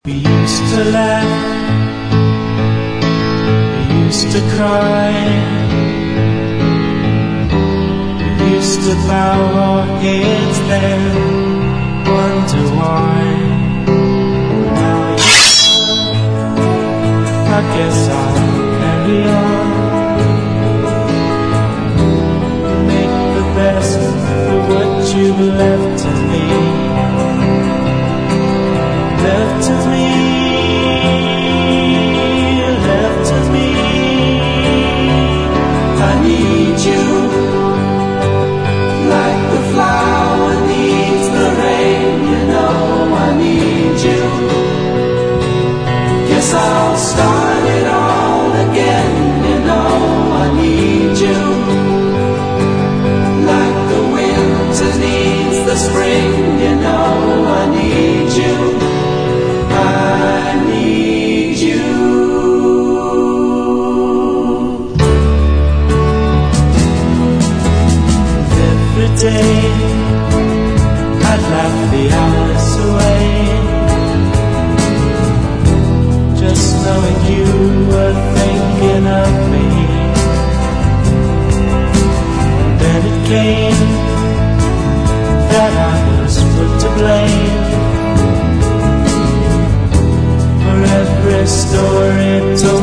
We used to laugh, we used to cry, we used to bow our heads then, wonder why. Now I guess I'll carry on, make the best of what you've left to me. Left to me, left to me. I need you, like the flower needs the rain. You know I need you. Guess I'll start it all again. You know I need you, like the winter needs the spring. You know I need you. I need you. Every day I'd laugh the hours away, just knowing you were thinking of me. And then it came that I was put to blame. Every story told